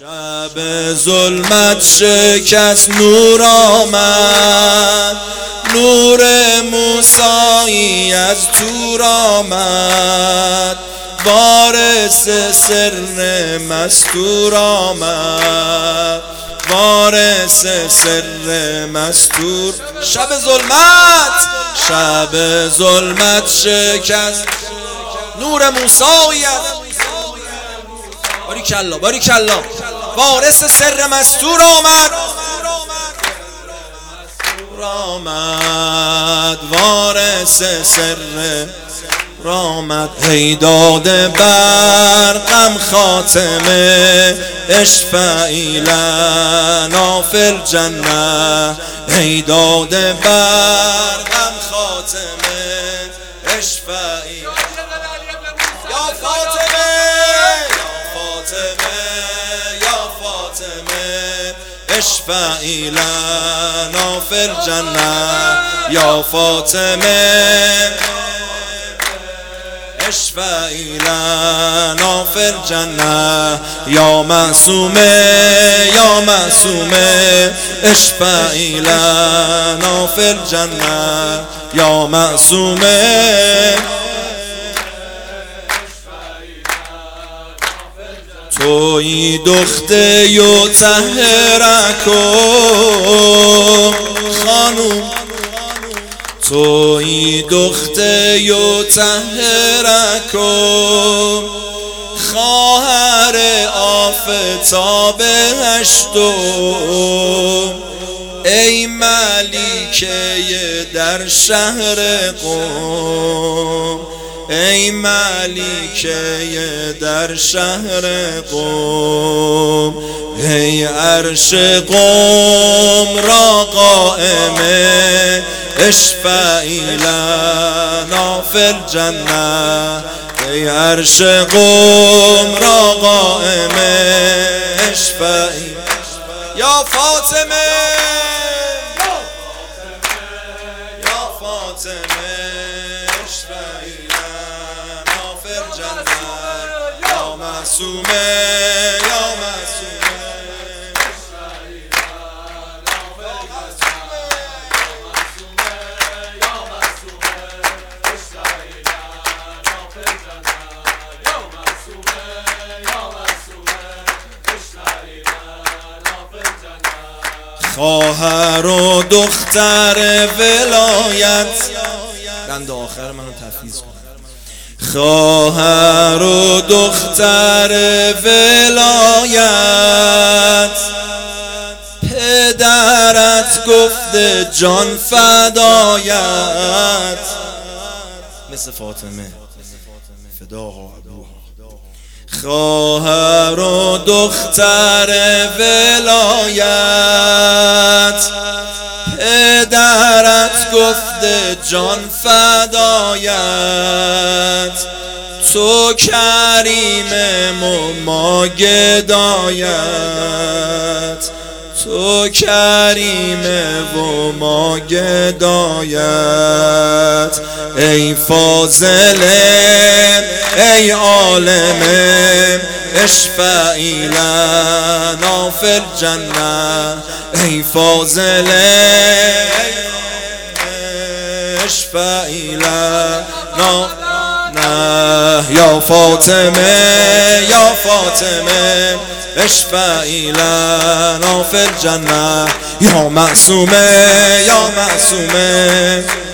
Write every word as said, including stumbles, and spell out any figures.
شب ظلمت شکست نور آمد، نور موسایی از تور آمد، وارث سر مستور آمد، وارث سر مستور. شب ظلمت شب ظلمت شکست نور موسایی از باریکلا باریکلا وارث سر مستور آمد، آمد وارث سر آمد. هی داده برقم خاتمه اشفعی لنا فی الجنه، هی داده برقم خاتمه اشفعی یا فاطمه یا فاطمه اشفعی لنا فی الجنه، یا فاطمه اشفعی لنا فی الجنه، یا معصومه یا معصومه اشفعی لنا فی الجنه، یا معصومه. توی دخته یو تهرکم خانوم، توی دخته یو تهرکم، خواهر آفتاب هشتم، ای ملیکه در شهر قم، ای ملیکه در شهر قم، ای عرش قم را قائمه اشفعی لنا فی الجنه، ای عرش قم را قائمه اشفعی یا فاطمه یا فاطمه اشفعی لنا فی الجنه، یا معصومه یا معصومه خواهر و دختر ولایت. بند آخر منو تفویض کن. خواهر و دختر ولایت، پدرت گفته جان فدایت، مثل فاطمه فداها ابوها. خواهر و دختر ولایت، پدرت گفته جان فدایت، تو کریم و ما گدایت، تو کریم و ما گدایت، ای فاضل ای عالم اشفعی لنا فی الجنه، ای فاضل اشفعی لنا یا فاطمه یا فاطمه اشفعی لنا فی الجنه، یا معصومه یا معصومه